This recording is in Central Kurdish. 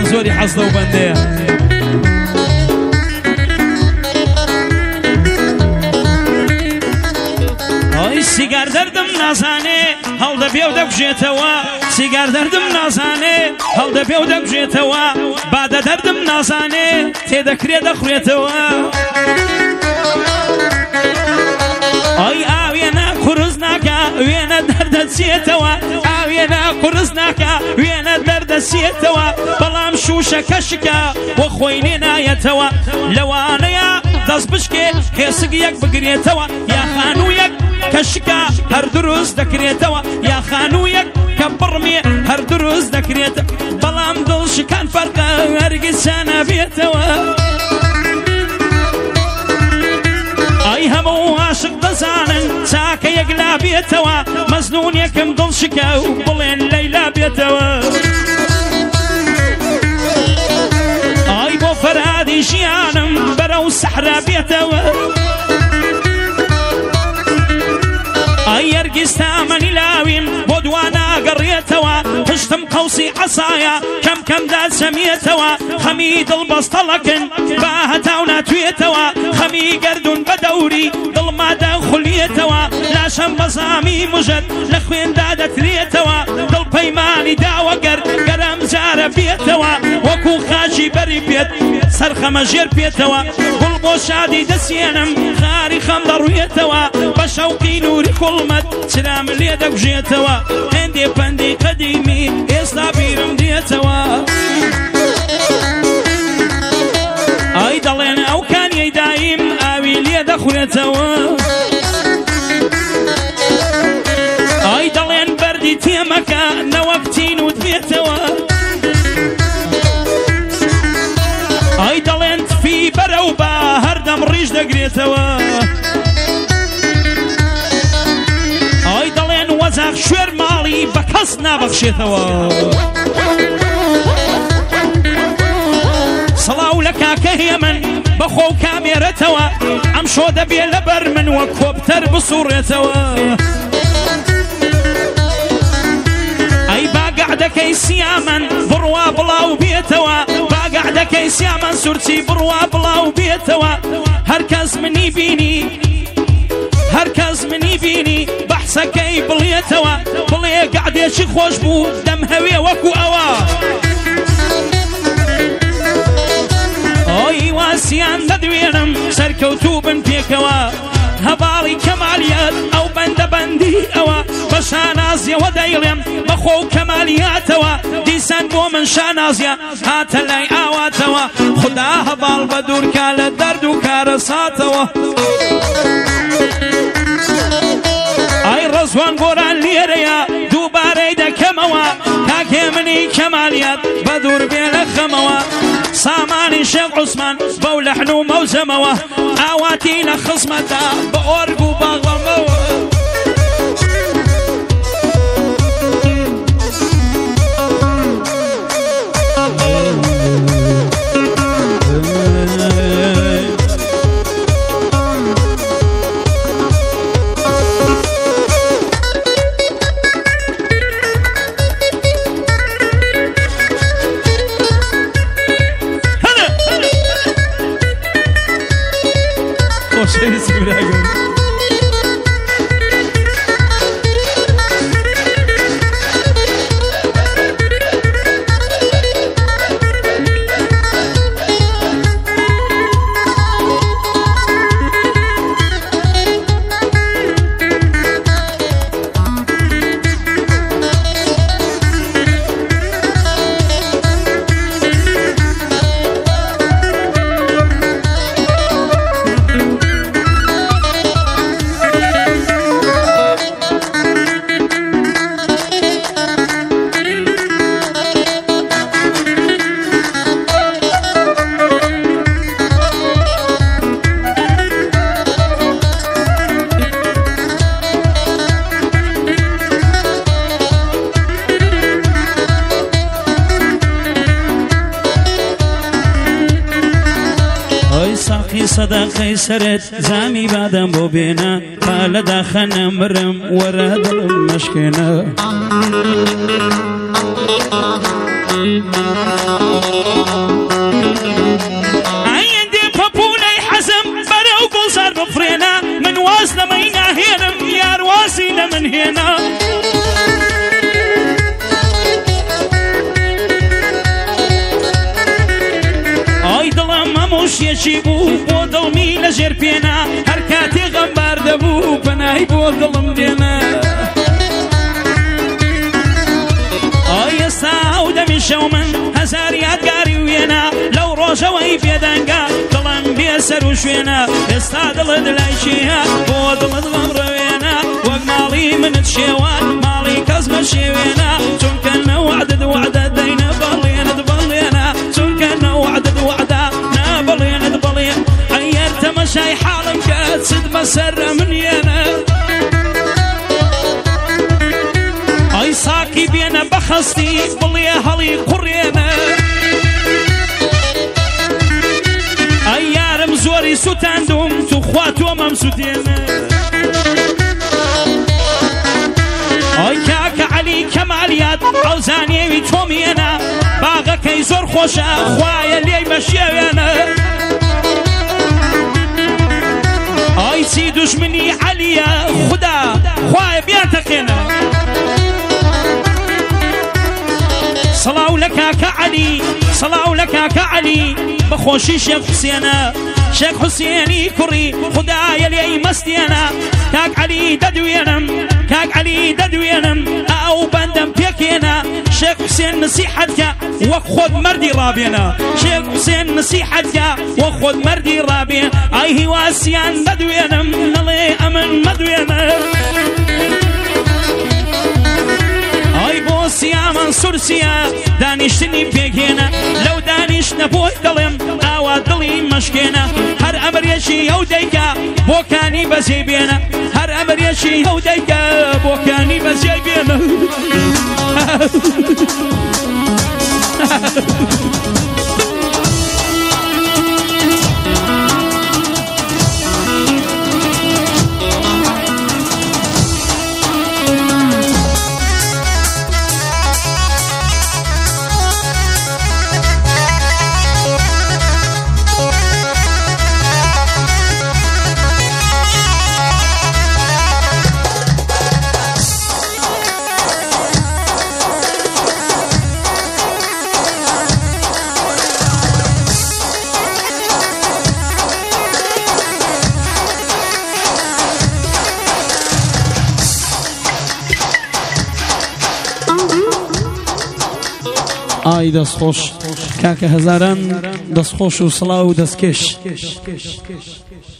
زۆری حەزدە و بەندەیە ئەی سیگار دەردم نازانێ هەڵدەبێ و دەکوژێتەوە سیگار دەردم نازانێ هەڵدەبێ و دەکوژێتەوە بادە دەردم نازانێ تێدەکرێ دەخورێتەوە ئەی ئاوێنە قورس ناکە وێنە دەردەچێتەوە ئاوێنە قورس ناکە وێنە دەردەچێتەوە بەڵام شوشەکە شکە وە خۆی لێ نایەتەوە لەوانەیە دەست بشکێ خێسک یەک بگرێتەوە یا خانوویەک کە شکە هەر دروست دەکرێتەوە یا خانوویەک کە بڕمێ هەر دروست دەکرێتە بەڵام دڵشکان فەرقە هەرگیز چانەبێتەوە ئەی هەموو عاشق دەزانن چاکە یەک لا بێتەوە مەزنون یەکم دڵشکە و بڵێن لەیلا بێتەوە ئەی بۆ فەرهادی ژیانم بەرەو سەحرا بێتەوە ئەی هەرگیز تامەنی لاویم بۆ دوا ناگەڕێتەوە پشتم قەوسی عەسایە کەم کەمدا چەمێتەوە خەمی دڵبەستەڵەکن با هەتاو ناتوێتەوە خەمی گەردون بە دەوری دڵمادا خولیێتەوە لاشەم بەزامی مژت لە خوێندا دەترێتەوە دڵپەیمانی داوەگەر گەرەم جارە بێتەوە وەکو خاچی بەری بێت سەرخەمە ژێر پێتەوە گوڵ بۆ شادی دەسێنم خاری خەم دەڕوێتەوە بە شەوقی نووری کوڵمەت چرام لێ دەگوژێتەوە هێندێ پەندی قەدیمی ئێستا بیرم دێتەوە ئەی دەڵێن ئەو کانیەی دایم ئاوی لێ دەخورێتەوە ئەی دەڵێن بەردی تێمەکە نەوەکتین و دێتەوە ئەی دەڵێن تفی بەرەو بە هەردەم ڕیش دەگرێتەوە ئەی دەڵێن وەزاق شوێر ماڵی بە کەس نابەخشێتەوە سڵاو لە کاکە هێمن بەخۆ و کامێرەتەوە ئەم شۆ دەبێ لەبەر من وە کۆپتەر بسوڕێتەوە ئەی باگەعدەکەی سیامەن بڕوا بڵاو بێتەوە باگەعدەکەی سیامەن سورچی بڕوا بڵاو بێتەوە هەرکەس منی بینی هەرکەس منی بینی بەحسەکەی بڵێتەوە بڵێ گەعدێکی خۆش بوو دەم هەوێ وەکو ئەوە ئۆی واسیان دەدوێنم سەرکەوتوو بن پێکەوە هەباڵی کەمالیات ئەو بەندە بەندی ئەوە بە شانازیەوە دەیڵێم بەخۆ و کەمالیاتەوە دیسان بۆ من شانازیە هاتە لای ئاواتەوە خدا هەباڵ بە دوورکا لە دەرد و کارە ساتەوە ئەی ڕەزوان گۆران لێرەیە دووبارەی دەکەمەوە کاکێ منی کەمالیات بە دوور بێ لە خەمەوە سامانی شێخ عوسمان بەو لەحن و مەوزەمەوە ئاواتی لە خزمەتە بە ئۆرگ و باغڵەمەوە سەداقەی سەرت زامی بادەم بۆ بێنە با لە داخەنە مرم وەرە دڵم مەشکێنە وشيشي بو بودڵمی لەژێر پێنا هەر کاتێ غەمبار دەبوو پەنای بۆ دڵم دێنا ئێستا ئەو دەمی شەو من هەزار یادگاری وێنە لەو ڕۆژەوەی بێدەنگە دڵم بێسەر و شوێنە ئێستا دڵت لای چیە بۆ دڵت غەم ڕەوێنە وەک ماڵی منت شێوان ماڵی کەس بە شێوێنە چونکە نەوعدت وعدە دەینە بەڵێنت بەڵێنە چونکە نەوعدت وعدە نابەڵێنت بەڵێن ئەیەر تەمەشای حاڵم کە چت بەسەرە منێنە ئەی ساکی بێنە بەخەستی بڵێ هەڵی قوڕێنە ئەی یارم زۆری سوتاندوم تو خوا تۆمەم سوتێنە ئەی کاکە عەلی کەمالیات ئەو زانیێوی تۆمیێنە باغەکەی زۆر خۆشە خوایە لێی بەشێوێنە ئەی چی دوژمنی عەلیە خودا خوایە بیان تەقێنە سڵاو لە کاکە عەلی سڵاو لە کاکە عەلی بەخۆشی شێخ حوسێنە شێخ حوسێنی کوڕی خودایە لێی مەستێنە کاک عەلی دەدوێنم کاک عەلی دەدوێنم ئەو بەندەم پێکێنە شێخ حوسێن نسیحەتکە وەک خۆت مەردی ڕابێنە شێخ حوسێن نسیحەتکە وەک خۆت مەردی ڕابێن ئای هیواسیان دەدوێنم نەڵێ ئەمن مەدوێنە ئای بۆ سیامان سورسیە دانیشتنی پێکێنە لەو دانیشتنە بۆی دڵێم ئاوا دڵی مەشکێنە هەر ئەمریەشی ئەو دەیکە بۆکانی بەزێ بێنە هەر ئەمریەشی ئەو دەیکە بۆکانی بەزێ بێنە ئای دەستخۆش کاکە هەزاران دەستخۆش و سڵاو و دەستکێش